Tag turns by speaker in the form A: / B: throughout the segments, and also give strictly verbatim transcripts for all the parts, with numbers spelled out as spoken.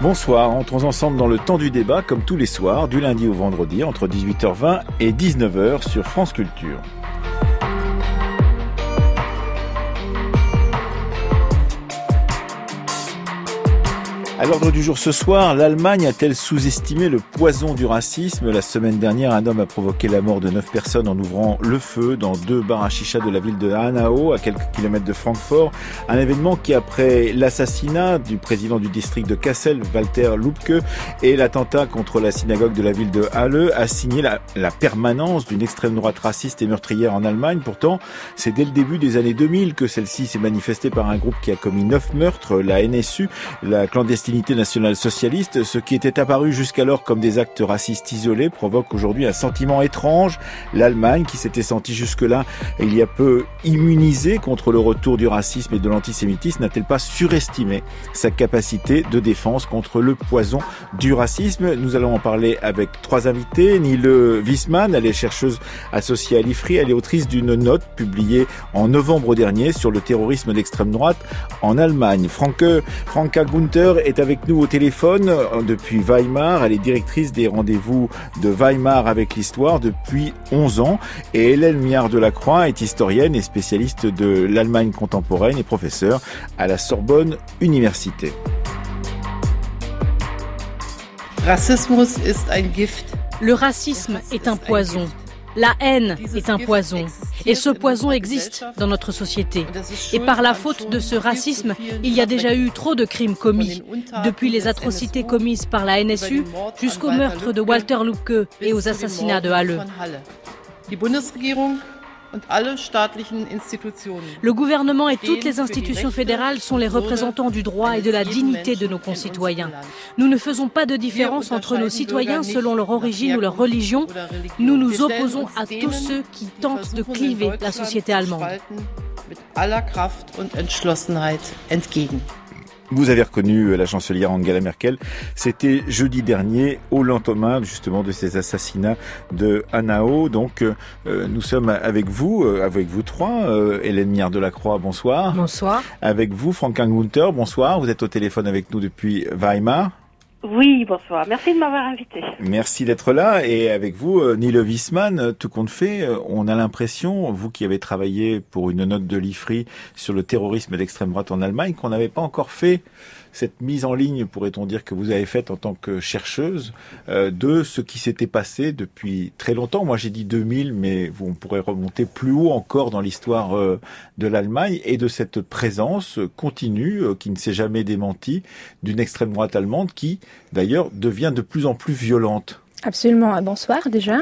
A: Bonsoir, entrons ensemble dans le temps du débat, comme tous les soirs, du lundi au vendredi, entre dix-huit heures vingt et dix-neuf heures sur France Culture. À l'ordre du jour ce soir, l'Allemagne a-t-elle sous-estimé le poison du racisme ? La semaine dernière, un homme a provoqué la mort de neuf personnes en ouvrant le feu dans deux bars à chicha de la ville de Hanau, à quelques kilomètres de Francfort. Un événement qui, après l'assassinat du président du district de Kassel, Walter Lübcke, et l'attentat contre la synagogue de la ville de Halle, a signé la, la permanence d'une extrême droite raciste et meurtrière en Allemagne. Pourtant, c'est dès le début des années deux mille que celle-ci s'est manifestée par un groupe qui a commis neuf meurtres, la N S U, la clandestinité nationale-socialiste. Ce qui était apparu jusqu'alors comme des actes racistes isolés provoque aujourd'hui un sentiment étrange. L'Allemagne, qui s'était sentie jusque-là il y a peu immunisée contre le retour du racisme et de l'antisémitisme, n'a-t-elle pas surestimé sa capacité de défense contre le poison du racisme ? Nous allons en parler avec trois invités. Nele Wiesmann, elle est chercheuse associée à l'I F R I, elle est autrice d'une note publiée en novembre dernier sur le terrorisme d'extrême droite en Allemagne. Franke, Franka Gunther est avec nous au téléphone depuis Weimar. Elle est directrice des rendez-vous de Weimar avec l'histoire depuis onze ans. Et Hélène Miard-Delacroix est historienne et spécialiste de l'Allemagne contemporaine et professeure à la Sorbonne Université.
B: Le racisme est un poison. La haine est un poison. Et ce poison existe dans notre société. Et par la faute de ce racisme, il y a déjà eu trop de crimes commis. Depuis les atrocités commises par la N S U jusqu'au meurtre de Walter Lübcke et aux assassinats de Halle. Le gouvernement et toutes les institutions fédérales sont les représentants du droit et de la dignité de nos concitoyens. Nous ne faisons pas de différence entre nos citoyens selon leur origine ou leur religion. Nous nous opposons à tous ceux qui tentent de cliver la société allemande.
A: Vous avez reconnu la chancelière Angela Merkel. C'était jeudi dernier, au lendemain justement de ces assassinats de Hanau. Donc, euh, nous sommes avec vous, euh, avec vous trois. Euh, Hélène Miard-Delacroix, bonsoir.
B: Bonsoir.
A: Avec vous, Franka Gunther, bonsoir. Vous êtes au téléphone avec nous depuis Weimar.
C: Oui, bonsoir. Merci de m'avoir invité.
A: Merci d'être là. Et avec vous, Nele Wiesmann, tout compte fait, on a l'impression, vous qui avez travaillé pour une note de l'I F R I sur le terrorisme d'extrême droite en Allemagne, qu'on n'avait pas encore fait cette mise en ligne, pourrait-on dire, que vous avez faite en tant que chercheuse, euh, de ce qui s'était passé depuis très longtemps. Moi, j'ai dit deux mille, mais vous, on pourrait remonter plus haut encore dans l'histoire euh, de l'Allemagne et de cette présence continue, euh, qui ne s'est jamais démentie, d'une extrême droite allemande qui, d'ailleurs, devient de plus en plus violente.
D: Absolument. Bonsoir, déjà.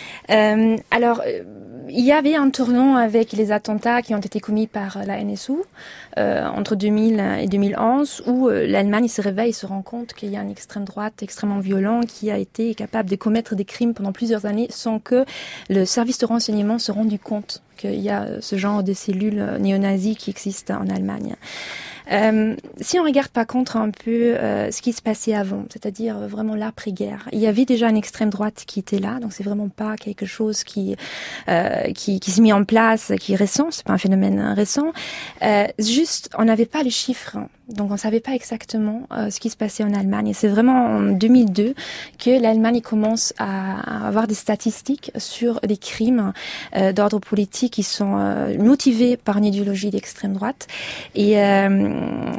D: Euh, alors, il y avait un tournant avec les attentats qui ont été commis par la N S U euh, entre deux mille et deux mille onze, où euh, l'Allemagne se réveille et se rend compte qu'il y a une extrême droite extrêmement violente qui a été capable de commettre des crimes pendant plusieurs années sans que le service de renseignement se rende compte qu'il y a ce genre de cellules néo-nazies qui existent en Allemagne. Euh, si on regarde par contre un peu euh, ce qui se passait avant, c'est-à-dire euh, vraiment l'après-guerre, il y avait déjà une extrême droite qui était là, donc c'est vraiment pas quelque chose qui euh, qui, qui s'est mis en place, qui est récent, c'est pas un phénomène récent. Euh, juste, on n'avait pas les chiffres. Donc on savait pas exactement euh, ce qui se passait en Allemagne. Et c'est vraiment en deux mille deux que l'Allemagne commence à, à avoir des statistiques sur des crimes euh, d'ordre politique qui sont euh, motivés par une idéologie d'extrême droite. Et euh,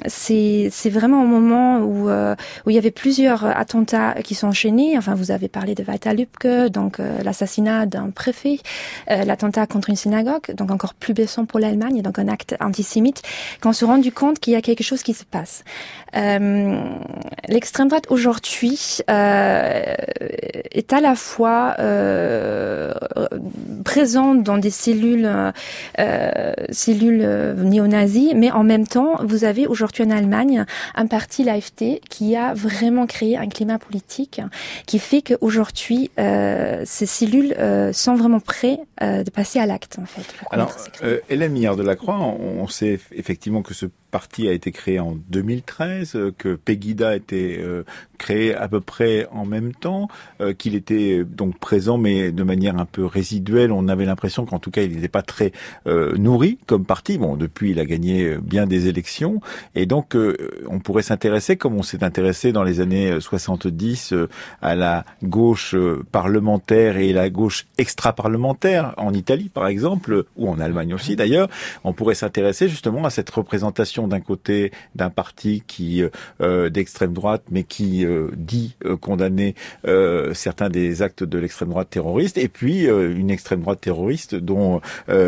D: c'est c'est vraiment un moment où euh, où il y avait plusieurs attentats qui sont enchaînés. Enfin, vous avez parlé de Walter Lübcke, donc euh, l'assassinat d'un préfet, euh, l'attentat contre une synagogue, donc encore plus blessant pour l'Allemagne, donc un acte antisémite. Quand on se rend compte qu'il y a quelque chose qui se passe. Euh, l'extrême droite aujourd'hui euh, est à la fois euh, présente dans des cellules euh, cellules néo-nazies, mais en même temps, vous avez aujourd'hui en Allemagne un parti, l'A F D, qui a vraiment créé un climat politique qui fait qu'aujourd'hui, euh, ces cellules euh, sont vraiment prêtes euh, de passer à l'acte, en fait.
A: Alors, euh, Hélène Miard-Delacroix, on, on sait effectivement que ce parti a été créé en deux mille treize, que Pegida a été euh, créé à peu près en même temps, euh, qu'il était donc présent mais de manière un peu résiduelle. On avait l'impression qu'en tout cas il n'était pas très euh, nourri comme parti. Bon, depuis il a gagné bien des élections et donc euh, on pourrait s'intéresser, comme on s'est intéressé dans les années soixante-dix euh, à la gauche euh, parlementaire et la gauche extra-parlementaire en Italie par exemple, ou en Allemagne aussi d'ailleurs. On pourrait s'intéresser justement à cette représentation d'un côté d'un parti qui euh, d'extrême droite, mais qui euh, dit euh, condamner euh, certains des actes de l'extrême droite terroriste, et puis euh, une extrême droite terroriste dont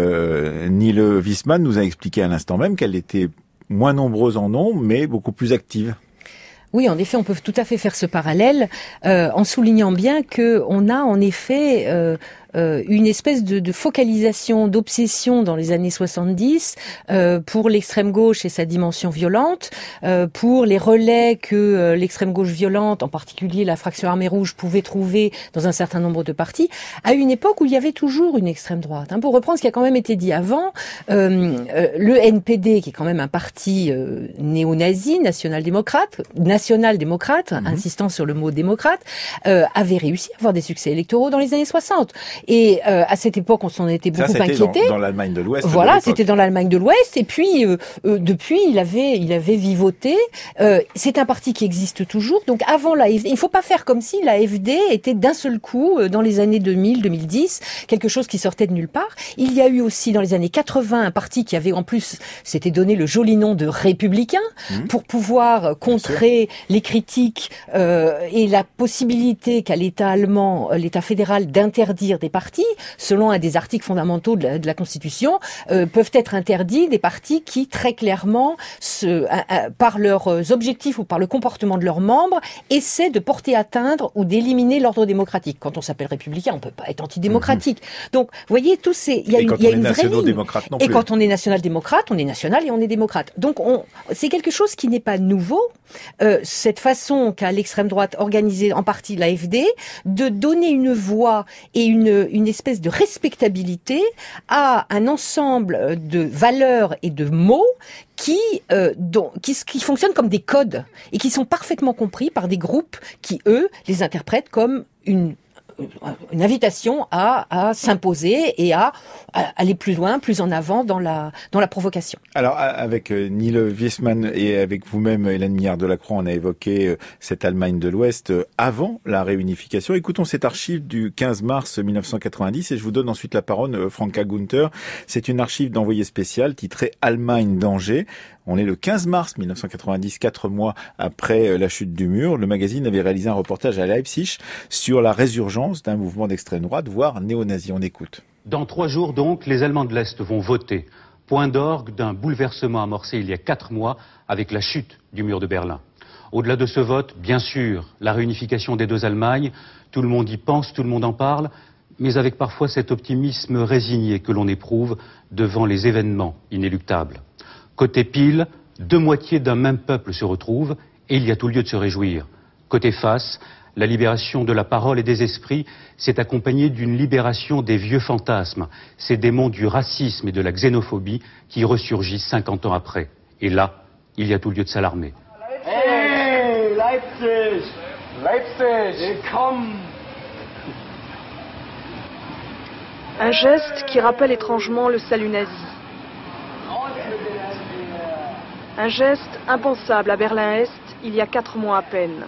A: euh, Nele Wiesmann nous a expliqué à l'instant même qu'elle était moins nombreuse en nombre, mais beaucoup plus active.
E: Oui, en effet, on peut tout à fait faire ce parallèle euh, en soulignant bien que on a en effet euh, euh, une espèce de, de focalisation, d'obsession dans les années soixante-dix euh, pour l'extrême gauche et sa dimension violente, euh, pour les relais que euh, l'extrême gauche violente, en particulier la fraction armée rouge, pouvait trouver dans un certain nombre de partis, à une époque où il y avait toujours une extrême droite. Hein, pour reprendre ce qui a quand même été dit avant, euh, euh, le N P D, qui est quand même un parti euh, néo-nazi, national-démocrate, national-démocrate, mmh. insistant sur le mot démocrate, euh, avait réussi à avoir des succès électoraux dans les années soixante. Et euh, à cette époque, on s'en était beaucoup
A: Ça,
E: inquiété.
A: Dans, dans l'Allemagne de l'Ouest.
E: Voilà,
A: de
E: c'était dans l'Allemagne de l'Ouest. Et puis, euh, euh, depuis, il avait, il avait vivoté. Euh, c'est un parti qui existe toujours. Donc, avant la F D, il ne faut pas faire comme si la F D était d'un seul coup, euh, dans les années deux mille, deux mille dix, quelque chose qui sortait de nulle part. Il y a eu aussi, dans les années quatre-vingts, un parti qui avait en plus, s'était donné le joli nom de Républicain, mmh. pour pouvoir contrer les critiques euh, et la possibilité qu'a l'État allemand, l'État fédéral, d'interdire des partis, selon un des articles fondamentaux de la, de la Constitution, euh, peuvent être interdits des partis qui, très clairement, se, euh, euh, par leurs objectifs ou par le comportement de leurs membres, essaient de porter atteinte ou d'éliminer l'ordre démocratique. Quand on s'appelle républicain, on peut pas être antidémocratique. Mmh. Donc, vous voyez, tous ces, il y a une, il y a une vraie ligne.
A: Non
E: et quand on est national-démocrate, on est national et on est démocrate. Donc, on, c'est quelque chose qui n'est pas nouveau. Euh, cette façon qu'a l'extrême droite organisée en partie la F D de donner une voix et une, une espèce de respectabilité à un ensemble de valeurs et de mots qui, euh, dont, qui, qui fonctionnent comme des codes et qui sont parfaitement compris par des groupes qui, eux, les interprètent comme une une invitation à, à s'imposer et à, à aller plus loin, plus en avant dans la, dans la provocation.
A: Alors, avec euh, Nele Wiesmann et avec vous-même, Hélène Millard-Delacroix, on a évoqué euh, cette Allemagne de l'Ouest euh, avant la réunification. Écoutons cette archive du quinze mars mille neuf cent quatre-vingt-dix et je vous donne ensuite la parole, euh, Franka Gunther. C'est une archive d'envoyé spécial titrée Allemagne danger. On est le quinze mars mille neuf cent quatre-vingt-dix, quatre mois après la chute du mur. Le magazine avait réalisé un reportage à Leipzig sur la résurgence d'un mouvement d'extrême droite, voire néo-nazi. On écoute.
F: Dans trois jours donc, les Allemands de l'Est vont voter. Point d'orgue d'un bouleversement amorcé il y a quatre mois avec la chute du mur de Berlin. Au-delà de ce vote, bien sûr, la réunification des deux Allemagnes, tout le monde y pense, tout le monde en parle, mais avec parfois cet optimisme résigné que l'on éprouve devant les événements inéluctables. Côté pile, deux moitiés d'un même peuple se retrouvent et il y a tout lieu de se réjouir. Côté face, la libération de la parole et des esprits s'est accompagnée d'une libération des vieux fantasmes, ces démons du racisme et de la xénophobie qui ressurgissent cinquante ans après. Et là, il y a tout lieu de s'alarmer.
G: Hey, Leipzig! Leipzig! Komm!
H: Un geste qui rappelle étrangement le salut nazi. Un geste impensable à Berlin-Est il y a quatre mois à peine.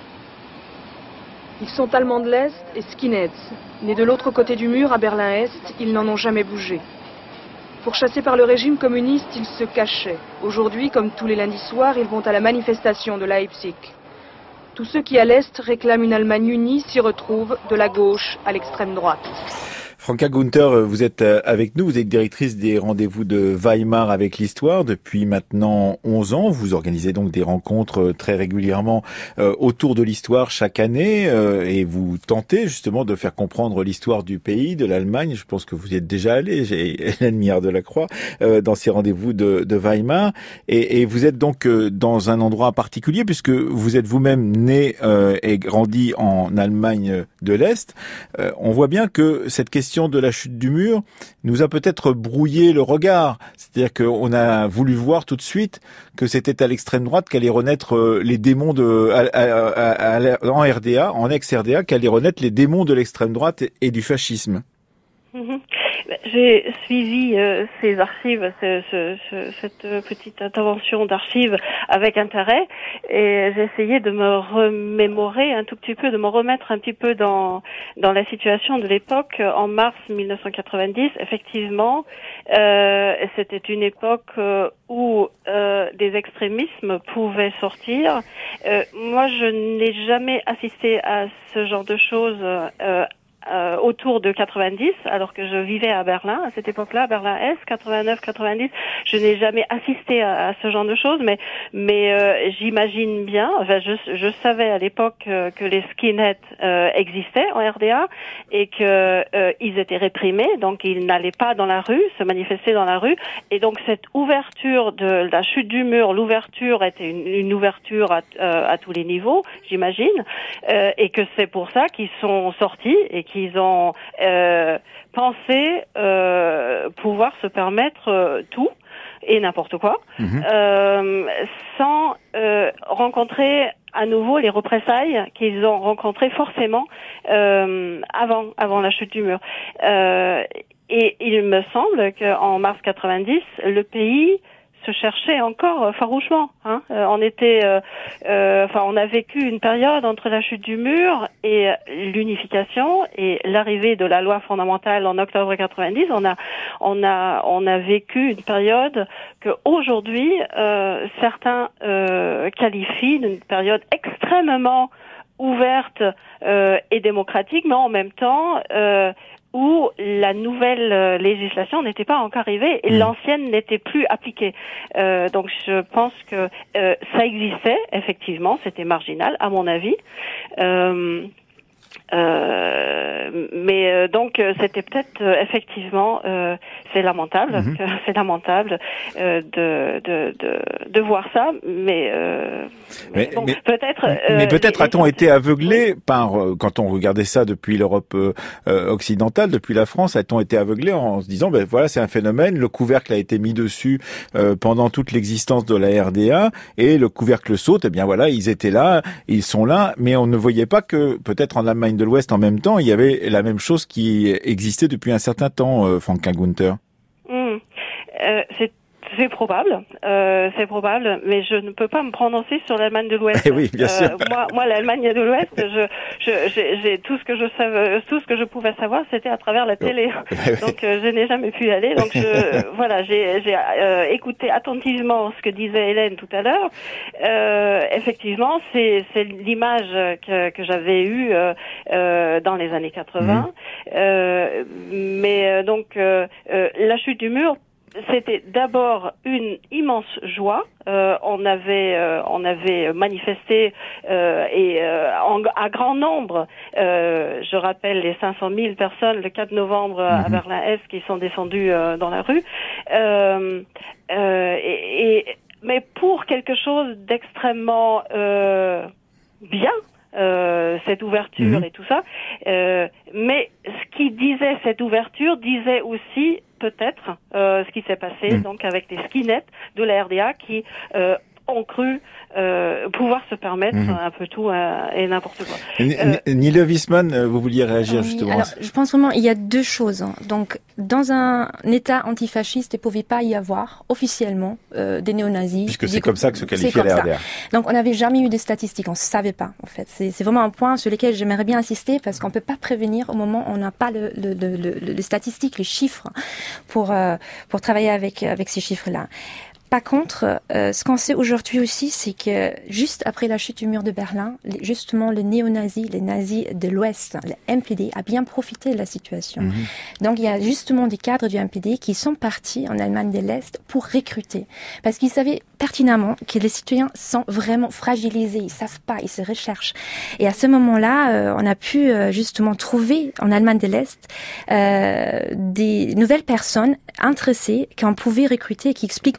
H: Ils sont allemands de l'Est et skinheads. Nés de l'autre côté du mur à Berlin-Est, ils n'en ont jamais bougé. Pourchassés par le régime communiste, ils se cachaient. Aujourd'hui, comme tous les lundis soirs, ils vont à la manifestation de Leipzig. Tous ceux qui à l'Est réclament une Allemagne unie s'y retrouvent de la gauche à l'extrême droite.
A: Franka Gunther, vous êtes avec nous, vous êtes directrice des rendez-vous de Weimar avec l'histoire depuis maintenant onze ans. Vous organisez donc des rencontres très régulièrement euh, autour de l'histoire chaque année euh, et vous tentez justement de faire comprendre l'histoire du pays, de l'Allemagne. Je pense que vous y êtes déjà allé, j'ai Hélène Millard-Delacroix, euh, dans ces rendez-vous de, de Weimar. Et, et vous êtes donc euh, dans un endroit particulier puisque vous êtes vous-même né euh, et grandi en Allemagne de l'Est. Euh, on voit bien que cette question question de la chute du mur nous a peut-être brouillé le regard. C'est-à-dire qu'on a voulu voir tout de suite que c'était à l'extrême droite qu'allaient renaître les démons de, à, à, à, à, en R D A, en ex-R D A, qu'allaient renaître les démons de l'extrême droite et, et du fascisme.
C: Mmh. J'ai suivi euh, ces archives, ce, ce, ce, cette petite intervention d'archives avec intérêt et j'ai essayé de me remémorer un tout petit peu, de me remettre un petit peu dans dans la situation de l'époque. En mars mille neuf cent quatre-vingt-dix, effectivement, euh, c'était une époque euh, où euh, des extrémismes pouvaient sortir. Euh, moi, je n'ai jamais assisté à ce genre de choses euh, Euh, autour de quatre-vingt-dix, alors que je vivais à Berlin, à cette époque-là, à Berlin-Est, quatre-vingt-neuf quatre-vingt-dix, je n'ai jamais assisté à, à ce genre de choses, mais mais euh, j'imagine bien, enfin, je, je savais à l'époque euh, que les skinheads euh, existaient en R D A et que euh, ils étaient réprimés, donc ils n'allaient pas dans la rue, se manifester dans la rue, et donc cette ouverture de la chute du mur, l'ouverture était une, une ouverture à, euh, à tous les niveaux, j'imagine, euh, et que c'est pour ça qu'ils sont sortis et qu'ils ont euh, pensé euh, pouvoir se permettre euh, tout et n'importe quoi, mmh. euh, sans euh, rencontrer à nouveau les représailles qu'ils ont rencontrées forcément euh, avant avant la chute du mur. Euh, et il me semble qu'en mars quatre-vingt-dix, le pays se cherchait encore farouchement. Hein. Euh, on était, euh, euh, enfin, on a vécu une période entre la chute du mur et l'unification et l'arrivée de la loi fondamentale en octobre quatre-vingt-dix. On a, on a, on a vécu une période que aujourd'hui euh, certains euh, qualifient d'une période extrêmement ouverte euh, et démocratique, mais en même temps euh, où la nouvelle euh, législation n'était pas encore arrivée et mmh. l'ancienne n'était plus appliquée. Euh, donc je pense que euh, ça existait, effectivement, c'était marginal à mon avis. Euh, Euh, mais euh, donc euh, c'était peut-être euh, effectivement euh, c'est lamentable, mmh. que, c'est lamentable euh, de, de de de voir ça, mais euh, mais, mais, bon, mais peut-être. Euh,
A: mais peut-être a-t-on été aveuglé oui. par euh, quand on regardait ça depuis l'Europe euh, occidentale, depuis la France, a-t-on été aveuglé en se disant ben voilà c'est un phénomène, le couvercle a été mis dessus euh, pendant toute l'existence de la R D A et le couvercle saute, et eh bien voilà ils étaient là, ils sont là, mais on ne voyait pas que peut-être en Allemagne de l'Ouest en même temps, il y avait la même chose qui existait depuis un certain temps, euh, Franka Gunther.
C: Mmh. Euh, c'est C'est probable, euh, c'est probable, mais je ne peux pas me prononcer sur l'Allemagne de l'Ouest.
A: Eh oui, bien sûr.
C: Euh, moi, moi, l'Allemagne de l'Ouest, je, je, j'ai, j'ai tout ce que je savais, tout ce que je pouvais savoir, c'était à travers la télé. Donc, euh, je n'ai jamais pu y aller. Donc, je, voilà, j'ai, j'ai euh, écouté attentivement ce que disait Hélène tout à l'heure. Euh, effectivement, c'est, c'est l'image que, que j'avais eue euh, euh, dans les années quatre-vingts. Mmh. Euh, mais euh, donc, euh, euh, la chute du mur. C'était d'abord une immense joie. Euh, on avait, euh, on avait manifesté euh, et euh, en, à grand nombre. Euh, je rappelle les cinq cent mille personnes le quatre novembre mmh. à Berlin-Est qui sont descendues euh, dans la rue. Euh, euh, et, et, mais pour quelque chose d'extrêmement euh, bien. Euh, cette ouverture mmh. et tout ça, euh, mais ce qui disait cette ouverture disait aussi peut-être euh, ce qui s'est passé mmh. donc avec les skinheads de la R D A qui euh, ont cru euh, pouvoir se permettre mmh. un peu tout euh, et n'importe quoi.
A: Euh, Nile Wiesmann, vous vouliez réagir
D: oui,
A: justement.
D: Alors, je pense vraiment il y a deux choses. Donc, dans un État antifasciste, il ne pouvait pas y avoir officiellement euh, des néo-nazis.
A: Puisque c'est comme ça que se qualifiait la R D A.
D: Donc, on n'avait jamais eu de statistiques, on ne savait pas en fait. C'est, c'est vraiment un point sur lequel j'aimerais bien insister parce qu'on ne peut pas prévenir au moment où on n'a pas le, le, le, le, les statistiques, les chiffres pour, euh, pour travailler avec, avec ces chiffres-là. Par contre, euh, ce qu'on sait aujourd'hui aussi, c'est que juste après la chute du mur de Berlin, les, justement, les néo-nazis, les nazis de l'Ouest, le M P D, a bien profité de la situation. Mmh. Donc, il y a justement des cadres du M P D qui sont partis en Allemagne de l'Est pour recruter. Parce qu'ils savaient pertinemment que les citoyens sont vraiment fragilisés, ils savent pas, ils se recherchent. Et à ce moment-là, euh, on a pu euh, justement trouver en Allemagne de l'Est euh, des nouvelles personnes intéressées qu'on pouvait recruter et qui expliquent en partie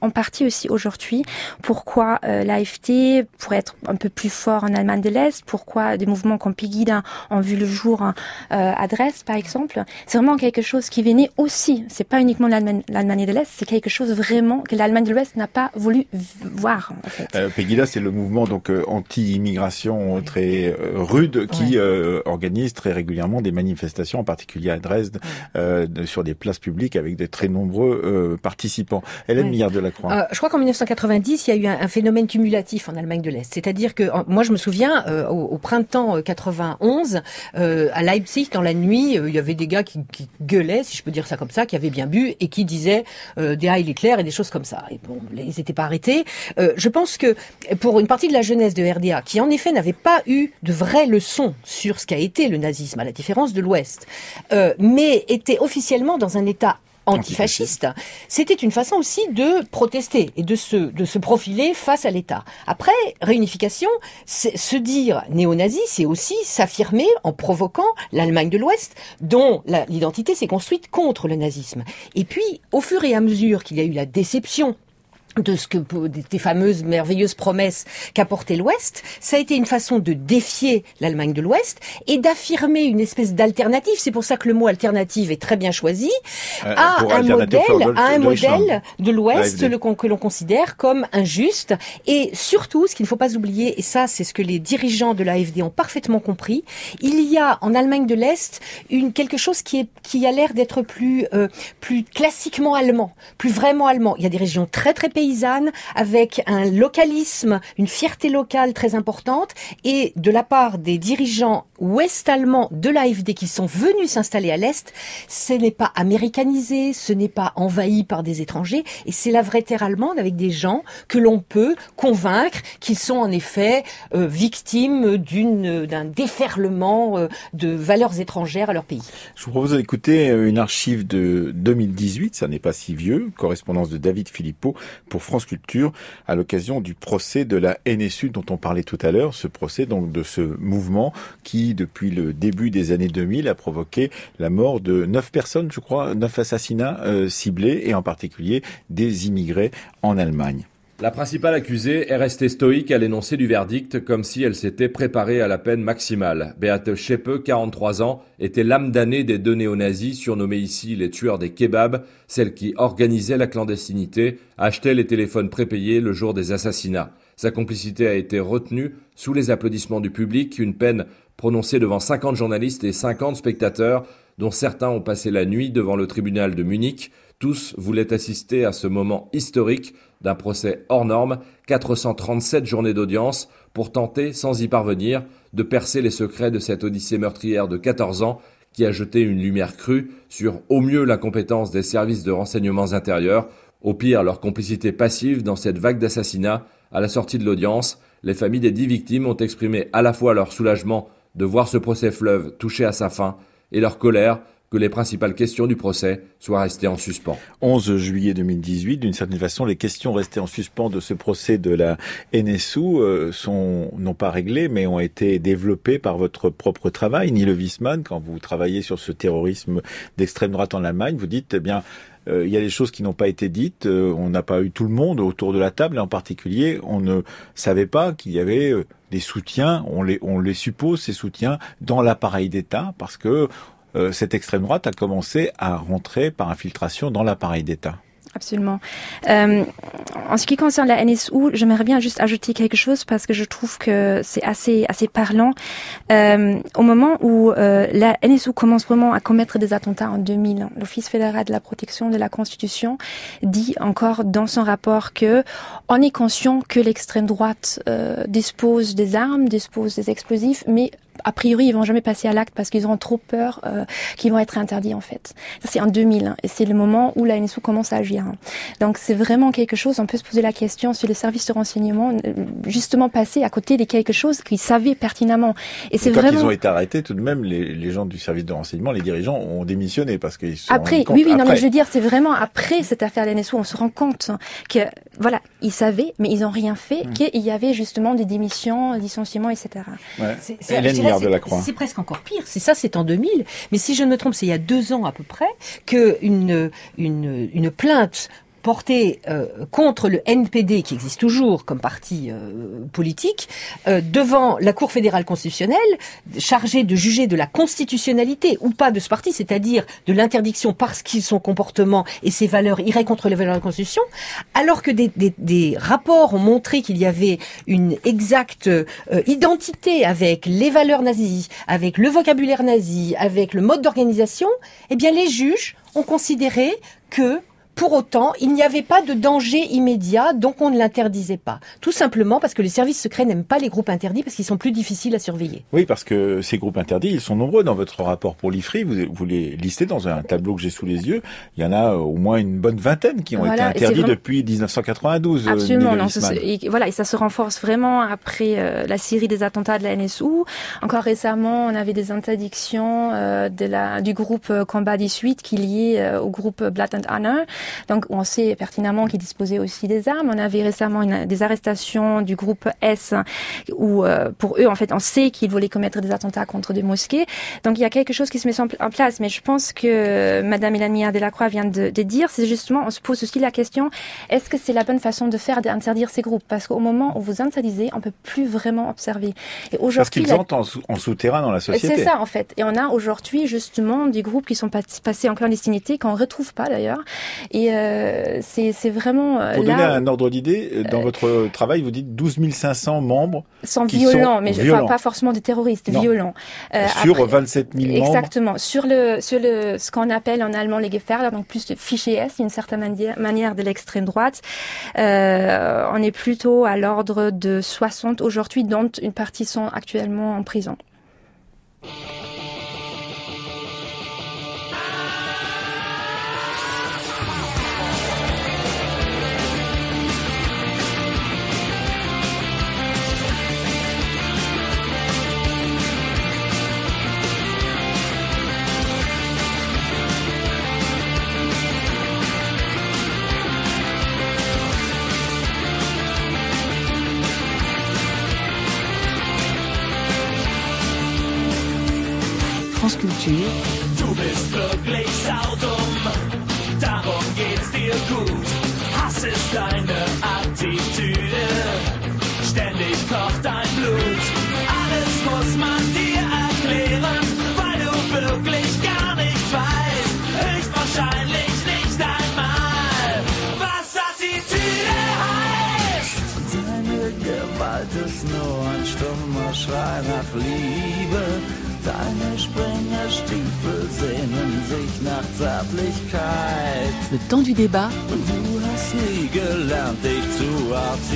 D: expliquer aussi aujourd'hui pourquoi euh, l'A F D pourrait être un peu plus fort en Allemagne de l'Est, pourquoi des mouvements comme Pegida ont vu le jour euh, à Dresde, par exemple. C'est vraiment quelque chose qui venait aussi, c'est pas uniquement l'Allemagne, l'Allemagne de l'Est, c'est quelque chose vraiment que l'Allemagne de l'Ouest n'a pas voulu voir, en fait.
A: Euh, Pegida, c'est le mouvement donc euh, anti-immigration très euh, rude qui ouais. euh, organise très régulièrement des manifestations, en particulier à Dresde, ouais. euh, de, sur des places publiques avec de très nombreux euh, participants. Hélène ouais. Millard-Delacroix.
E: Euh, je crois qu'en dix-neuf cent quatre-vingt-dix, il y a eu un, un phénomène cumulatif en Allemagne de l'Est. C'est-à-dire que, moi je me souviens, euh, au, au printemps quatre-vingt-onze, euh, à Leipzig, dans la nuit, euh, il y avait des gars qui, qui gueulaient, si je peux dire ça comme ça, qui avaient bien bu et qui disaient euh, des Heil Hitler et des choses comme ça. Et bon, ils n'étaient pas arrêtés. Euh, je pense que pour une partie de la jeunesse de R D A, qui en effet n'avait pas eu de vraies leçons sur ce qu'a été le nazisme, à la différence de l'Ouest, euh, mais était officiellement dans un état antifasciste, c'était une façon aussi de protester et de se, de se profiler face à l'État. Après, réunification, c'est, se dire néo-nazi, c'est aussi s'affirmer en provoquant l'Allemagne de l'Ouest, dont la, l'identité s'est construite contre le nazisme. Et puis, au fur et à mesure qu'il y a eu la déception de ce que des fameuses merveilleuses promesses qu'apportait l'Ouest, ça a été une façon de défier l'Allemagne de l'Ouest et d'affirmer une espèce d'alternative. C'est pour ça que le mot alternative est très bien choisi euh, à, un modèle, à un modèle de l'Ouest le, que l'on considère comme injuste. Et surtout, ce qu'il ne faut pas oublier, et ça c'est ce que les dirigeants de l'A F D ont parfaitement compris, il y a en Allemagne de l'Est une quelque chose qui est qui a l'air d'être plus euh, plus classiquement allemand, plus vraiment allemand. Il y a des régions très très paysannes avec un localisme, une fierté locale très importante, et de la part des dirigeants ouest-allemands de l'A F D qui sont venus s'installer à l'Est, ce n'est pas américanisé, ce n'est pas envahi par des étrangers, et c'est la vraie terre allemande avec des gens que l'on peut convaincre qu'ils sont en effet euh, victimes d'une, d'un déferlement euh, de valeurs étrangères à leur pays.
A: Je vous propose d'écouter une archive de deux mille dix-huit, ça n'est pas si vieux, correspondance de David Philippot pour France Culture, à l'occasion du procès de la N S U dont on parlait tout à l'heure, ce procès donc de ce mouvement qui, depuis le début des années deux mille, a provoqué la mort de neuf personnes, je crois, neuf assassinats euh, ciblés, et en particulier des immigrés en Allemagne.
I: La principale accusée est restée stoïque à l'énoncé du verdict, comme si elle s'était préparée à la peine maximale. Beate Schäpe, quarante-trois ans, était l'âme damnée des deux néo-nazis, surnommés ici les tueurs des kebabs, celle qui organisait la clandestinité, achetait les téléphones prépayés le jour des assassinats. Sa complicité a été retenue sous les applaudissements du public, une peine prononcée devant cinquante journalistes et cinquante spectateurs, dont certains ont passé la nuit devant le tribunal de Munich. Tous voulaient assister à ce moment historique d'un procès hors norme, quatre cent trente-sept journées d'audience pour tenter, sans y parvenir, de percer les secrets de cette odyssée meurtrière de quatorze ans qui a jeté une lumière crue sur au mieux l'incompétence des services de renseignements intérieurs, au pire leur complicité passive dans cette vague d'assassinats. À la sortie de l'audience, les familles des dix victimes ont exprimé à la fois leur soulagement de voir ce procès fleuve toucher à sa fin et leur colère que les principales questions du procès soient restées en suspens.
A: onze juillet deux mille dix-huit, d'une certaine façon, les questions restées en suspens de ce procès de la N S U euh, sont non pas réglées, mais ont été développées par votre propre travail. Nils Wiesmann, quand vous travaillez sur ce terrorisme d'extrême droite en Allemagne, vous dites, eh bien, euh, il y a des choses qui n'ont pas été dites, euh, on n'a pas eu tout le monde autour de la table, et en particulier, on ne savait pas qu'il y avait euh, des soutiens, on les, on les suppose, ces soutiens, dans l'appareil d'État, parce que Euh, cette extrême droite a commencé à rentrer par infiltration dans l'appareil d'État.
D: Absolument. Euh, en ce qui concerne la N S U, j'aimerais bien juste ajouter quelque chose parce que je trouve que c'est assez assez parlant. Euh, au moment où euh, la N S U commence vraiment à commettre des attentats en deux mille, l'Office fédéral de la protection de la Constitution dit encore dans son rapport que on est conscient que l'extrême droite euh, dispose des armes, dispose des explosifs, mais a priori, ils vont jamais passer à l'acte parce qu'ils auront trop peur euh, qu'ils vont être interdits, en fait. Ça, c'est en deux mille, hein, et c'est le moment où la N S U commence à agir. Hein. Donc, c'est vraiment quelque chose, on peut se poser la question sur les services de renseignement, justement passer à côté de quelque chose qu'ils savaient pertinemment. Et c'est
A: quand
D: vraiment...
A: ils ont été arrêtés, tout de même, les, les gens du service de renseignement, les dirigeants, ont démissionné parce qu'ils se sont
D: Après,
A: rendus compte.
D: oui, oui,
A: après.
D: non, mais je veux dire, c'est vraiment après cette affaire de la N S U, on se rend compte que, voilà, ils savaient, mais ils n'ont rien fait, mmh. qu'il y avait justement des démissions, licenciements, et cetera.
A: Ouais.
E: C'est, c'est,
A: Hélène Millard-Delacroix.
E: C'est presque encore pire. C'est ça, c'est en deux mille. Mais si je ne me trompe, c'est il y a deux ans à peu près que une une, une plainte porté euh, contre le N P D, qui existe toujours comme parti euh, politique, euh, devant la Cour fédérale constitutionnelle, chargée de juger de la constitutionnalité ou pas de ce parti, c'est-à-dire de l'interdiction parce que son comportement et ses valeurs iraient contre les valeurs de la Constitution, alors que des, des, des rapports ont montré qu'il y avait une exacte euh, identité avec les valeurs nazies, avec le vocabulaire nazi, avec le mode d'organisation, eh bien les juges ont considéré que pour autant, il n'y avait pas de danger immédiat, donc on ne l'interdisait pas. Tout simplement parce que les services secrets n'aiment pas les groupes interdits parce qu'ils sont plus difficiles à surveiller.
A: Oui, parce que ces groupes interdits, ils sont nombreux. Dans votre rapport pour l'I F R I, vous, vous les listez dans un tableau que j'ai sous les yeux. Il y en a au moins une bonne vingtaine qui ont
D: voilà,
A: été interdits
D: vraiment...
A: depuis dix-neuf cent quatre-vingt-douze.
D: Absolument, non, ça, et, voilà, et ça se renforce vraiment après euh, la série des attentats de la N S U. Encore récemment, on avait des interdictions euh, de la, du groupe euh, Combat dix-huit qui est lié euh, au groupe Blood and Honor. Donc, on sait pertinemment qu'ils disposaient aussi des armes. On avait récemment une, des arrestations du groupe S où, euh, pour eux, en fait, on sait qu'ils voulaient commettre des attentats contre des mosquées. Donc, il y a quelque chose qui se met en place. Mais je pense que Madame Hélène Millard-Delacroix vient de, de dire, c'est justement, on se pose aussi la question, est-ce que c'est la bonne façon de faire d'interdire ces groupes? Parce qu'au moment où vous interdisez, on peut plus vraiment observer. Et aujourd'hui,
A: parce qu'ils entrent en, sou- en souterrain dans la société.
D: C'est ça, en fait. Et on a aujourd'hui, justement, des groupes qui sont passés en clandestinité, qu'on retrouve pas, d'ailleurs. Et, euh, C'est, c'est vraiment euh,
A: Pour
D: là,
A: donner un ordre d'idée, dans euh, votre travail, vous dites douze mille cinq cents membres
D: sont
A: qui
D: violents,
A: sont
D: mais
A: violents.
D: Enfin, pas forcément des terroristes,
A: non.
D: violents.
A: Euh, sur après, vingt-sept mille membres.
D: Exactement. Sur le, sur le, ce qu'on appelle en allemand les Gefährder, donc plus de fichier S, d'une certaine manière, manière de l'extrême droite. Euh, on est plutôt à l'ordre de soixante aujourd'hui, dont une partie sont actuellement en prison.
J: France Culture.
K: Du bist wirklich saudumm, darum geht's dir gut. Hass ist deine Attitüde, ständig kocht dein Blut. Alles muss man dir erklären, weil du wirklich gar nichts weißt. Höchstwahrscheinlich nicht einmal, was Attitüde heißt.
L: Deine Gewalt ist nur ein stummer Schrei nach Liebe. Deine Springerstiefel sehnen sich nach Zärtlichkeit.
J: Le temps du débat.
L: Du hast nie gelernt, dich zu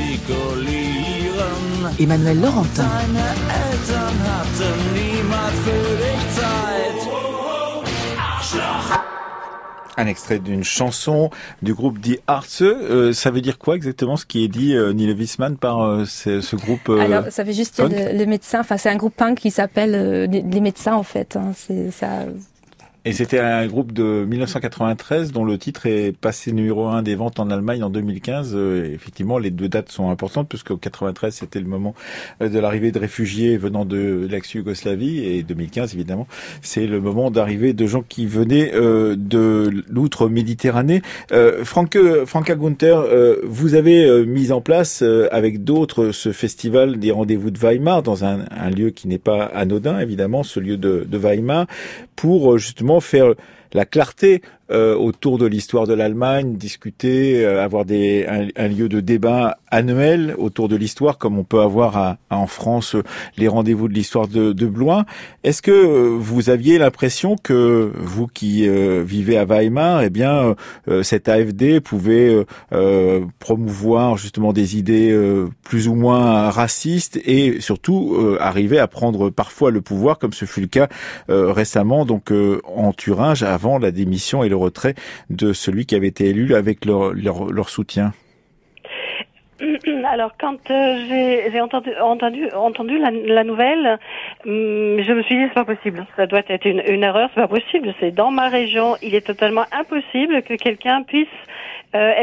L: artikulieren.
J: Emmanuel Laurentin.
L: Deine Eltern hatten niemals für dich Zeit.
K: Arschloch!
A: Un extrait d'une chanson du groupe Die Ärzte. Euh, ça veut dire quoi exactement ce qui est dit, euh, Nile Wiesmann, par euh, ce, ce groupe euh,
D: Alors, ça veut juste dire le, le médecin. Enfin, c'est un groupe punk qui s'appelle euh, les, les médecins, en fait. Hein. C'est ça.
A: Et c'était un groupe de dix-neuf cent quatre-vingt-treize dont le titre est passé numéro un des ventes en Allemagne en deux mille quinze. Euh, effectivement, les deux dates sont importantes puisque quatre-vingt-treize c'était le moment de l'arrivée de réfugiés venant de l'ex-Yougoslavie et deux mille quinze évidemment c'est le moment d'arrivée de gens qui venaient euh, de l'outre-Méditerranée. Euh, Franck, Franka Gunther, euh, vous avez euh, mis en place euh, avec d'autres ce festival des rendez-vous de Weimar dans un, un lieu qui n'est pas anodin évidemment, ce lieu de, de Weimar, pour euh, justement faire la clarté euh, autour de l'histoire de l'Allemagne, discuter, euh, avoir des, un, un lieu de débat annuel autour de l'histoire, comme on peut avoir à, à, en France les rendez-vous de l'histoire de, de Blois. Est-ce que euh, vous aviez l'impression que vous qui euh, vivez à Weimar, eh bien, euh, cette A F D pouvait euh, promouvoir justement des idées euh, plus ou moins racistes et surtout euh, arriver à prendre parfois le pouvoir, comme ce fut le cas euh, récemment, donc euh, en Thuringe, avant la démission et le retrait de celui qui avait été élu avec leur, leur, leur soutien?
C: Alors, quand euh, j'ai, j'ai entendu, entendu, entendu la, la nouvelle, hum, je me suis dit, c'est pas possible. Ça doit être une, une erreur, c'est pas possible. C'est dans ma région, il est totalement impossible que quelqu'un puisse euh, être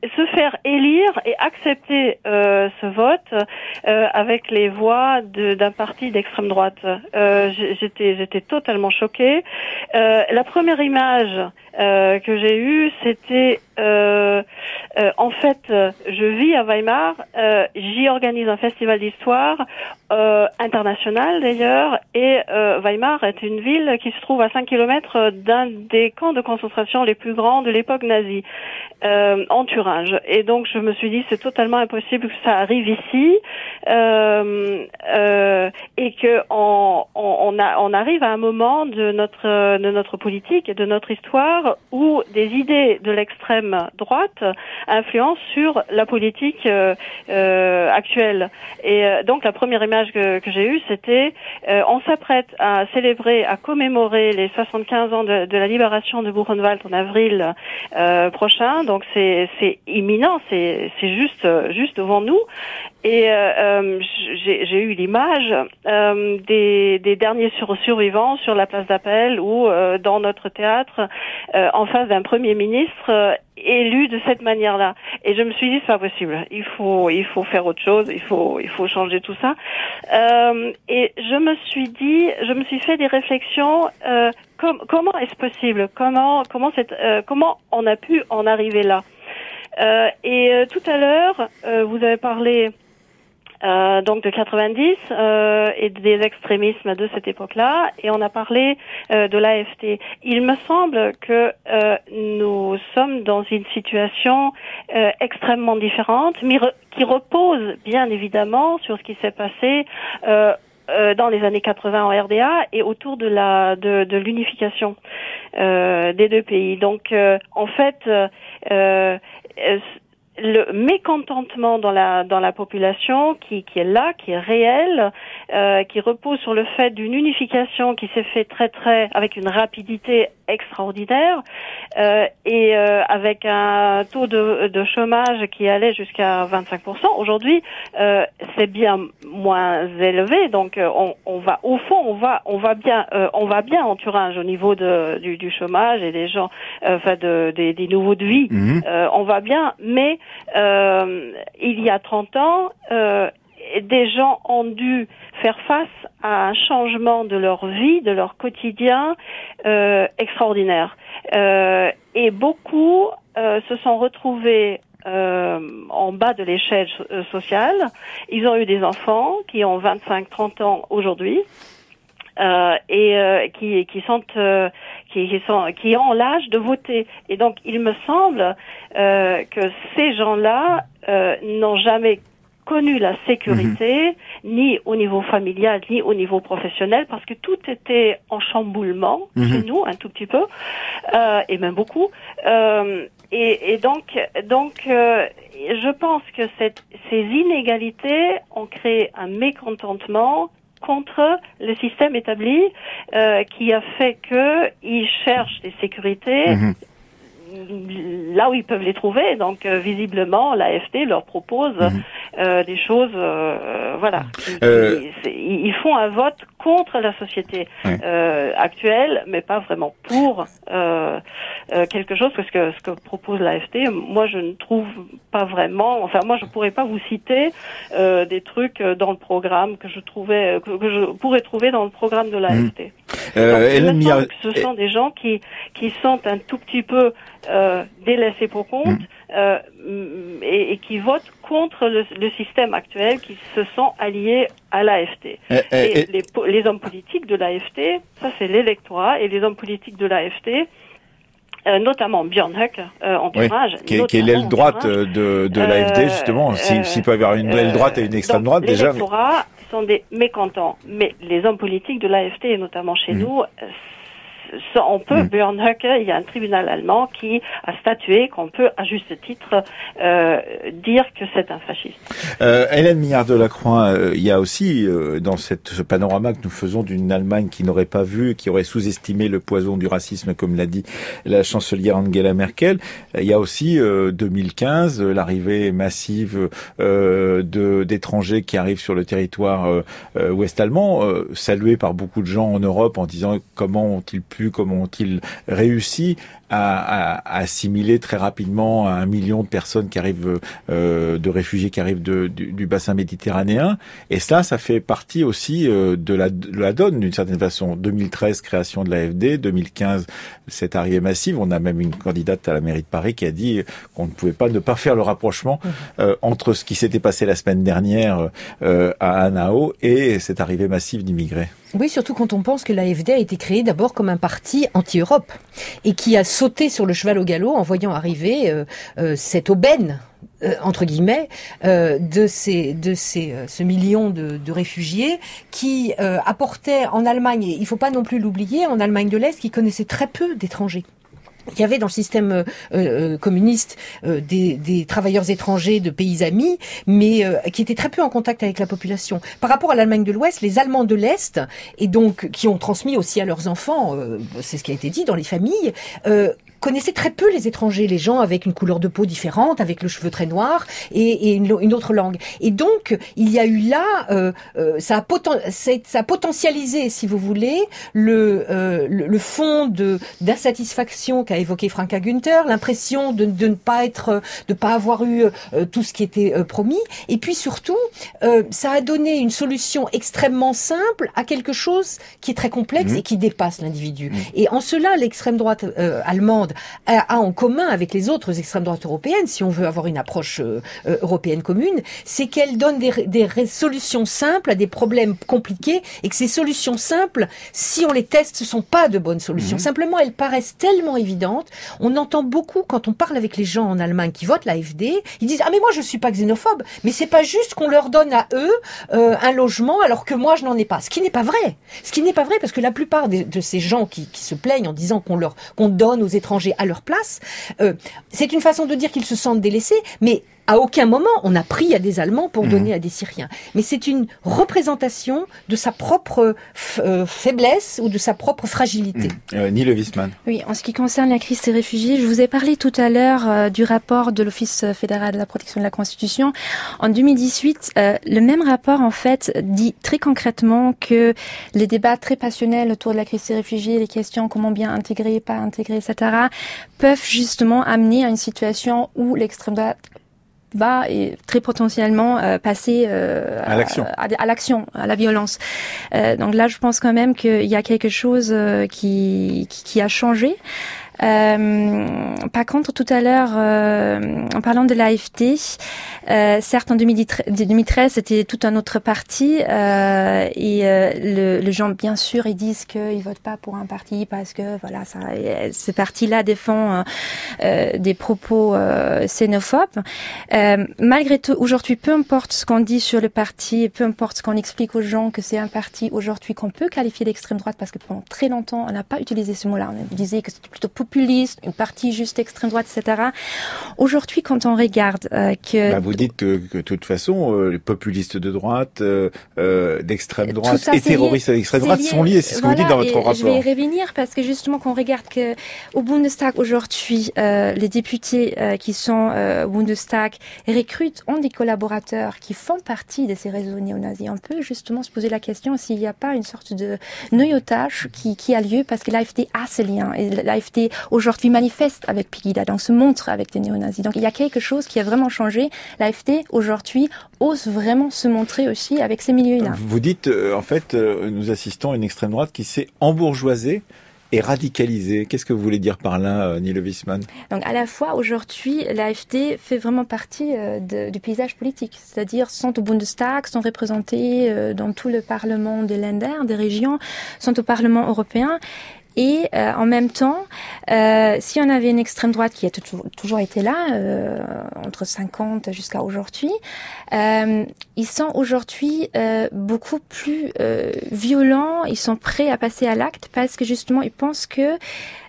C: se faire élire et accepter euh, ce vote euh, avec les voix de, d'un parti d'extrême droite. Euh, j'étais, j'étais totalement choquée. Euh, la première image euh, que j'ai eue, c'était euh, euh, en fait, je vis à Weimar, euh, j'y organise un festival d'histoire euh, international d'ailleurs, et euh, Weimar est une ville qui se trouve à cinq kilomètres d'un des camps de concentration les plus grands de l'époque nazie, euh, en Thuringe. Et donc je me suis dit c'est totalement impossible que ça arrive ici, euh, euh, et que on, on, on, a, on arrive à un moment de notre de notre politique et de notre histoire où des idées de l'extrême droite influencent sur la politique euh, euh, actuelle. Et euh, donc la première image que, que j'ai eue, c'était euh, on s'apprête à célébrer, à commémorer les soixante-quinze ans de, de la libération de Buchenwald en avril euh, prochain. Donc c'est c'est imminent, c'est c'est juste juste devant nous. Et euh, j'ai, j'ai eu l'image euh, des, des derniers sur, survivants sur la place d'Appel ou euh, dans notre théâtre euh, en face d'un premier ministre euh, élu de cette manière-là. Et je me suis dit c'est pas possible. Il faut il faut faire autre chose. Il faut il faut changer tout ça. Euh, et je me suis dit, je me suis fait des réflexions. Euh, com- comment est-ce possible? Comment comment cette euh, comment on a pu en arriver là? Euh, et euh, tout à l'heure, euh, vous avez parlé Euh, donc de quatre-vingt-dix euh, et des extrémismes de cette époque-là, et on a parlé euh, de l'A F T. Il me semble que euh, nous sommes dans une situation euh, extrêmement différente, mais re- qui repose bien évidemment sur ce qui s'est passé euh, euh, dans les années quatre-vingts en R D A et autour de la de, de l'unification euh, des deux pays. Donc euh, en fait euh, euh, le mécontentement dans la dans la population qui qui est là, qui est réel, euh, qui repose sur le fait d'une unification qui s'est fait très très avec une rapidité extraordinaire euh, et euh, avec un taux de de chômage qui allait jusqu'à vingt-cinq pour cent. Aujourd'hui, euh, c'est bien moins élevé, donc euh, on on va au fond on va on va bien euh, on va bien en Thuringe au niveau de du, du chômage et des gens euh, enfin de des, des niveaux de vie. Mmh. Euh, on va bien, mais Euh, il y a trente ans, euh, des gens ont dû faire face à un changement de leur vie, de leur quotidien euh, extraordinaire. Euh, et beaucoup euh, se sont retrouvés euh, en bas de l'échelle sociale. Ils ont eu des enfants qui ont vingt-cinq trente ans aujourd'hui. Euh, et euh, qui qui sont euh, qui, qui sont qui ont l'âge de voter, et donc il me semble euh, que ces gens-là euh, n'ont jamais connu la sécurité, mmh. ni au niveau familial, ni au niveau professionnel, parce que tout était en chamboulement mmh. chez nous, un tout petit peu, euh, et même beaucoup. Euh, et, et donc, donc, euh, je pense que cette, ces inégalités ont créé un mécontentement contre le système établi, euh, qui a fait que ils cherchent des sécurités mmh. là où ils peuvent les trouver. Donc euh, visiblement, l'A F D leur propose mmh. euh, des choses, euh, voilà. Euh... Ils, ils font un vote contre la société ouais. euh, actuelle, mais pas vraiment pour euh, euh, quelque chose, parce que ce que propose l'A F D, moi je ne trouve pas vraiment. Enfin, moi je pourrais pas vous citer euh, des trucs dans le programme que je trouvais, que, que je pourrais trouver dans le programme de l'A F D. Mmh. Euh, Donc, il me semble que ce sont des gens qui qui sont un tout petit peu euh, délaissés pour compte. Mmh. Euh, et, et qui votent contre le, le système actuel, qui se sont alliés à l'A F T. Euh, euh, et les, les hommes politiques de l'A F T, ça c'est l'électorat, et les hommes politiques de l'A F T, euh, notamment Björn Höcke euh, en Thuringe,
A: oui, qui, qui est l'aile droite de, de l'A F D, justement, euh, s'il si peut y avoir une aile euh, droite et une extrême droite, déjà.
C: L'électorat sont des mécontents, mais les hommes politiques de l'A F T, et notamment chez mmh. nous, on peut, mmh. Björn Höcke, il y a un tribunal allemand qui a statué qu'on peut, à juste titre, euh, dire que c'est un fasciste.
A: Euh, Hélène Mignard-Delacroix, euh, il y a aussi, euh, dans cette, ce panorama que nous faisons d'une Allemagne qui n'aurait pas vu, qui aurait sous-estimé le poison du racisme, comme l'a dit la chancelière Angela Merkel, il y a aussi euh, deux mille quinze, l'arrivée massive euh, de, d'étrangers qui arrivent sur le territoire euh, ouest allemand, euh, saluée par beaucoup de gens en Europe en disant comment ont-ils pu pu, comment ont-ils réussi à, à, à assimiler très rapidement un million de personnes qui arrivent, euh, de réfugiés qui arrivent de, du, du bassin méditerranéen. Et cela, ça fait partie aussi euh, de, la, de la donne d'une certaine façon. deux mille treize, création de l'A F D, deux mille quinze, cette arrivée massive. On a même une candidate à la mairie de Paris qui a dit qu'on ne pouvait pas ne pas faire le rapprochement euh, entre ce qui s'était passé la semaine dernière euh, à Hanao et cette arrivée massive d'immigrés.
E: Oui, surtout quand on pense que l'A F D a été créé d'abord comme un parti anti-Europe et qui a sauté sur le cheval au galop en voyant arriver euh, euh, cette aubaine, euh, entre guillemets, euh, de ces, de ces, euh, ce million de, de réfugiés qui euh, apportaient en Allemagne, et il ne faut pas non plus l'oublier, en Allemagne de l'Est, qui connaissait très peu d'étrangers. Il y avait dans le système euh, euh, communiste euh, des, des travailleurs étrangers de pays amis, mais euh, qui étaient très peu en contact avec la population. Par rapport à l'Allemagne de l'Ouest, les Allemands de l'Est, et donc qui ont transmis aussi à leurs enfants, euh, c'est ce qui a été dit dans les familles, euh, connaissaient très peu les étrangers, les gens avec une couleur de peau différente, avec le cheveu très noir et, et une, une autre langue. Et donc, il y a eu là, euh, euh, ça, a poten, ça a potentialisé, si vous voulez, le, euh, le, le fond de d'insatisfaction qu'a évoqué Franka Günther, l'impression de, de ne pas être, de pas avoir eu euh, tout ce qui était euh, promis. Et puis surtout, euh, ça a donné une solution extrêmement simple à quelque chose qui est très complexe mmh. et qui dépasse l'individu. Mmh. Et en cela, l'extrême droite euh, allemande a en commun avec les autres extrêmes droites européennes, si on veut avoir une approche euh, européenne commune, c'est qu'elle donne des, des solutions simples à des problèmes compliqués et que ces solutions simples, si on les teste, ce sont pas de bonnes solutions. Mmh. Simplement, elles paraissent tellement évidentes. On entend beaucoup quand on parle avec les gens en Allemagne qui votent l'A F D, ils disent « Ah mais moi je suis pas xénophobe, mais c'est pas juste qu'on leur donne à eux euh, un logement alors que moi je n'en ai pas. » Ce qui n'est pas vrai. Ce qui n'est pas vrai parce que la plupart de, de ces gens qui, qui se plaignent en disant qu'on leur qu'on donne aux étrangers à leur place, euh, c'est une façon de dire qu'ils se sentent délaissés, mais à aucun moment on a pris à des Allemands pour mmh. donner à des Syriens. Mais c'est une représentation de sa propre f- euh, faiblesse ou de sa propre fragilité.
A: Mmh. Euh, Nile Wiesmann.
D: Oui, en ce qui concerne la crise des réfugiés, je vous ai parlé tout à l'heure euh, du rapport de l'Office fédéral de la protection de la Constitution. En deux mille dix-huit, euh, le même rapport en fait dit très concrètement que les débats très passionnels autour de la crise des réfugiés, les questions comment bien intégrer, pas intégrer, et cetera, peuvent justement amener à une situation où l'extrême droite va et très potentiellement euh, passer euh,
A: à l'action,
D: à, à, à l'action, à la violence. Euh, donc là, je pense quand même qu'il y a quelque chose euh, qui, qui qui a changé. Euh, par contre, tout à l'heure, euh, en parlant de l'A F D, euh, certes en deux mille treize, c'était tout un autre parti, euh, et euh, le, les gens, bien sûr, ils disent qu'ils votent pas pour un parti parce que voilà, ça, ce parti-là défend euh, des propos euh, xénophobes. Euh, malgré tout, aujourd'hui, peu importe ce qu'on dit sur le parti, peu importe ce qu'on explique aux gens que c'est un parti aujourd'hui qu'on peut qualifier d'extrême droite, parce que pendant très longtemps, on n'a pas utilisé ce mot-là. On disait que c'était plutôt populiste, une partie juste extrême droite, et cetera. Aujourd'hui, quand on regarde euh, que...
A: Bah vous dites que, que de toute façon, euh, les populistes de droite, euh, euh, d'extrême droite ça, et terroristes d'extrême droite lié, sont liés, c'est ce voilà, que vous dites dans votre rapport.
D: Je vais y revenir parce que justement, quand on regarde que au Bundestag aujourd'hui, euh, les députés euh, qui sont euh, au Bundestag recrutent ont des collaborateurs qui font partie de ces réseaux néo-nazis. On peut justement se poser la question s'il n'y a pas une sorte de noyautage qui, qui a lieu parce que l'A F D a ce lien et l'A F D aujourd'hui manifeste avec Pegida, donc se montre avec des néo-nazis. Donc il y a quelque chose qui a vraiment changé. L'A F D aujourd'hui ose vraiment se montrer aussi avec ces milieux-là.
A: Vous dites, euh, en fait, euh, nous assistons à une extrême droite qui s'est embourgeoisée et radicalisée. Qu'est-ce que vous voulez dire par là, euh, Nile Wiesmann ?
D: Donc à la fois, aujourd'hui, l'A F D fait vraiment partie euh, de, du paysage politique. C'est-à-dire, sont au Bundestag, sont représentés euh, dans tout le Parlement des Länder, des régions, sont au Parlement européen. Et euh, en même temps, euh, si on avait une extrême droite qui a toujours, toujours été là, euh, entre cinquante jusqu'à aujourd'hui, euh, ils sont aujourd'hui euh, beaucoup plus euh, violents, ils sont prêts à passer à l'acte parce que justement, ils pensent que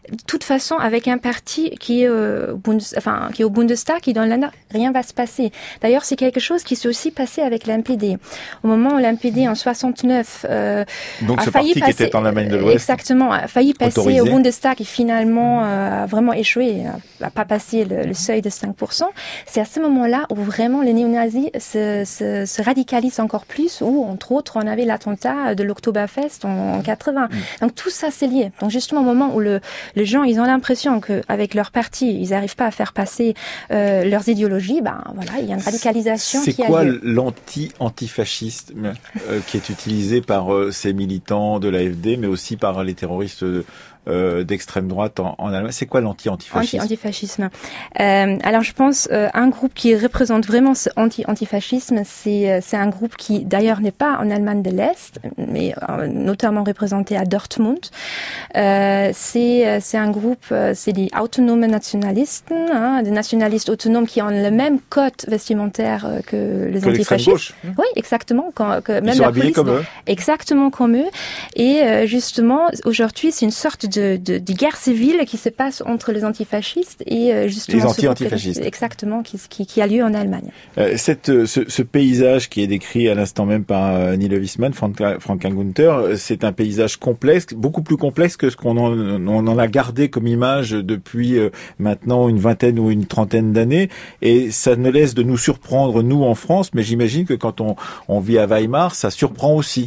D: de toute façon, avec un parti qui est, euh, Bundes, enfin, qui est au Bundestag, qui dans l'A N A, rien va se passer. D'ailleurs, c'est quelque chose qui s'est aussi passé avec l'N P D. Au moment où l'N P D, en soixante-neuf, euh,
A: Donc
D: a
A: ce
D: failli
A: parti
D: passer,
A: qui était en Allemagne de l'Ouest.
D: Exactement, a failli passer
A: autorisé.
D: au Bundestag et finalement euh, a vraiment échoué, a pas passé le, le seuil de cinq pour cent. C'est à ce moment-là où vraiment les néo-nazis se, se, se radicalisent encore plus, où entre autres on avait l'attentat de l'Oktoberfest en, en quatre-vingts. Mm. Donc tout ça c'est lié. Donc justement au moment où le, les gens ils ont l'impression qu'avec leur parti ils n'arrivent pas à faire passer euh, leurs idéologies, ben voilà, il y a une radicalisation
A: c'est
D: qui a
A: quoi
D: lieu.
A: L'anti-antifascisme euh, qui est utilisé par euh, ces militants de l'A F D, mais aussi par les terroristes euh, Euh, d'extrême droite en, en Allemagne? C'est quoi l'anti-antifascisme?
D: Anti-antifascisme. Euh, alors je pense euh, un groupe qui représente vraiment ce anti-antifascisme, c'est euh, c'est un groupe qui d'ailleurs n'est pas en Allemagne de l'Est, mais euh, notamment représenté à Dortmund. Euh, c'est euh, c'est un groupe, euh, c'est des autonomes nationalisten, hein, des nationalistes autonomes qui ont le même code vestimentaire euh, que les
A: que
D: antifascistes. Oui, exactement. Quand, que même
A: Ils sont
D: la
A: habillés
D: police,
A: comme eux.
D: Exactement comme eux. Et euh, justement, aujourd'hui, c'est une sorte de, de, de guerre civile qui se passe entre les antifascistes et euh, justement
A: les anti-antifascistes.
D: Exactement, qui, qui, qui a lieu en Allemagne.
A: Euh, cette, ce, ce paysage qui est décrit à l'instant même par euh, Nilo Wissmann, Frank-Gunther, c'est un paysage complexe, beaucoup plus complexe que ce qu'on en, on en a gardé comme image depuis euh, maintenant une vingtaine ou une trentaine d'années, et ça ne laisse de nous surprendre nous en France, mais j'imagine que quand on, on vit à Weimar, ça surprend aussi.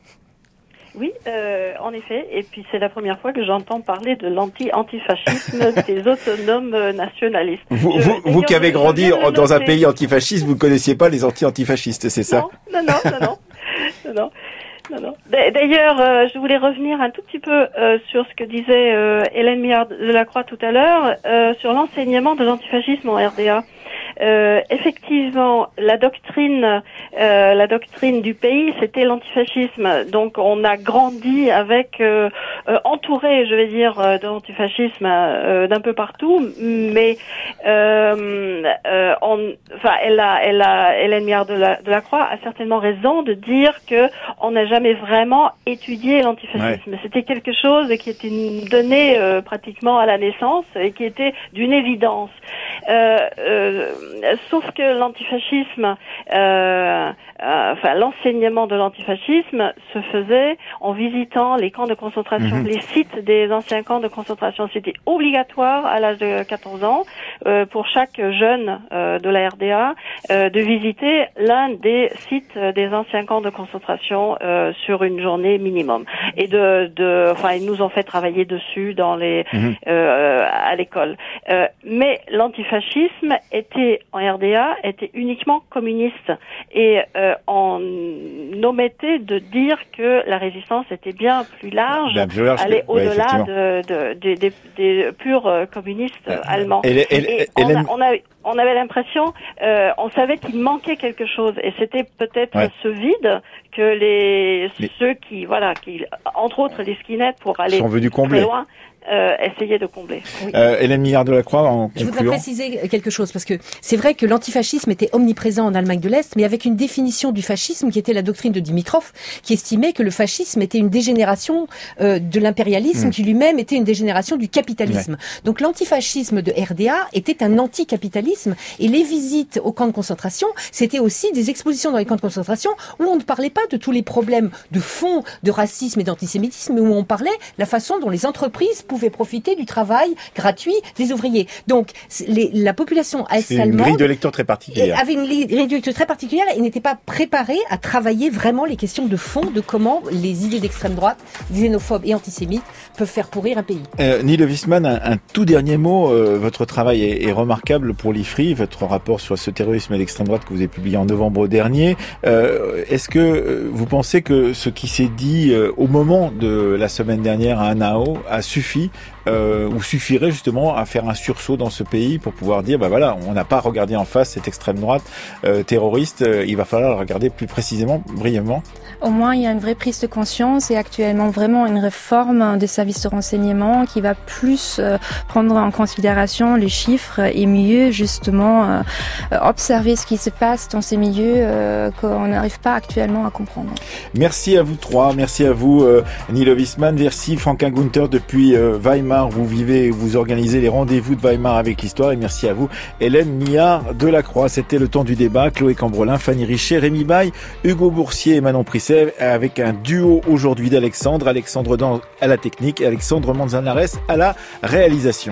C: Oui, euh, en effet. Et puis c'est la première fois que j'entends parler de l'anti-antifascisme des autonomes nationalistes.
A: Vous,
C: je,
A: vous, vous qui avez grandi
C: je
A: dans un
C: noter.
A: pays antifasciste, vous ne connaissiez pas les anti-antifascistes, c'est ça?
C: Non, non, non, non, non, non. Non, non. D'ailleurs, euh, je voulais revenir un tout petit peu euh, sur ce que disait euh, Hélène Millard-Delacroix tout à l'heure euh, sur l'enseignement de l'antifascisme en R D A. Euh, effectivement, la doctrine, euh, la doctrine du pays, c'était l'antifascisme. Donc, on a grandi avec, euh, euh, entouré, je vais dire, euh, de l'antifascisme euh, d'un peu partout. Mais, euh, euh, on, enfin, elle a, elle a, Hélène Millard-Delacroix a certainement raison de dire que on n'a jamais vraiment étudié l'antifascisme. Ouais. C'était quelque chose qui était donné euh, pratiquement à la naissance et qui était d'une évidence. Euh, euh, sauf que l'antifascisme, euh, euh, enfin l'enseignement de l'antifascisme se faisait en visitant les camps de concentration, mmh. les sites des anciens camps de concentration. C'était obligatoire à l'âge de quatorze ans euh, pour chaque jeune euh, de la R D A euh, de visiter l'un des sites des anciens camps de concentration euh, sur une journée minimum. Et de, de, enfin ils nous ont fait travailler dessus dans les, mmh. euh, à l'école. Euh, mais l'antifascisme était en R D A était uniquement communiste et euh, on omettait de dire que la résistance était bien plus large, bien plus large allait que... au-delà ouais, de, de, de, des, des purs euh, communistes euh, allemands.
A: Elle, elle,
C: et
A: elle,
C: on,
A: elle...
C: a, on, a, on avait l'impression, euh, on savait qu'il manquait quelque chose et c'était peut-être ouais. ce vide que les, les ceux qui voilà qui entre autres les skinheads pour aller
A: sont venus combler.
C: Très loin. Euh, essayer de combler.
A: Oui. Euh, Hélène Millard-Delacroix, en concluant.
E: Je voudrais préciser quelque chose, parce que c'est vrai que l'antifascisme était omniprésent en Allemagne de l'Est, mais avec une définition du fascisme qui était la doctrine de Dimitrov, qui estimait que le fascisme était une dégénération euh, de l'impérialisme, mmh. qui lui-même était une dégénération du capitalisme. Ouais. Donc l'antifascisme de R D A était un anticapitalisme, et les visites aux camps de concentration, c'était aussi des expositions dans les camps de concentration où on ne parlait pas de tous les problèmes de fond de racisme et d'antisémitisme, mais où on parlait de la façon dont les entreprises pouvaient profiter du travail gratuit des ouvriers. Donc, les, la population est-allemande...
A: une grille de lecture très particulière.
E: Avait une grille de lecture très particulière et n'était pas préparée à travailler vraiment les questions de fond de comment les idées d'extrême droite, xénophobes et antisémites peuvent faire pourrir un pays.
A: Euh, Nilo Wissmann, un, un tout dernier mot. Euh, votre travail est, est remarquable pour l'I F R I, votre rapport sur ce terrorisme et l'extrême droite que vous avez publié en novembre dernier. Euh, est-ce que euh, vous pensez que ce qui s'est dit euh, au moment de la semaine dernière à Hanau a suffi Euh, ou suffirait justement à faire un sursaut dans ce pays pour pouvoir dire, bah voilà, on n'a pas regardé en face cette extrême droite euh, terroriste, euh, il va falloir la regarder plus précisément, brièvement.
D: Au moins, il y a une vraie prise de conscience et actuellement vraiment une réforme des services de renseignement qui va plus euh, prendre en considération les chiffres et mieux justement euh, observer ce qui se passe dans ces milieux euh, qu'on n'arrive pas actuellement à comprendre.
A: Merci à vous trois, merci à vous euh, Nilo Wissmann, merci Frank-Gunther depuis euh, Weimar. Weimar. Vous vivez, vous organisez les rendez-vous de Weimar avec l'histoire. Et merci à vous, Hélène Millard Delacroix. C'était le temps du débat. Chloé Cambrelin, Fanny Richet, Rémi Baille, Hugo Boursier et Manon Prisset, avec un duo aujourd'hui d'Alexandre. Alexandre dans à la technique et Alexandre Manzanares à la réalisation.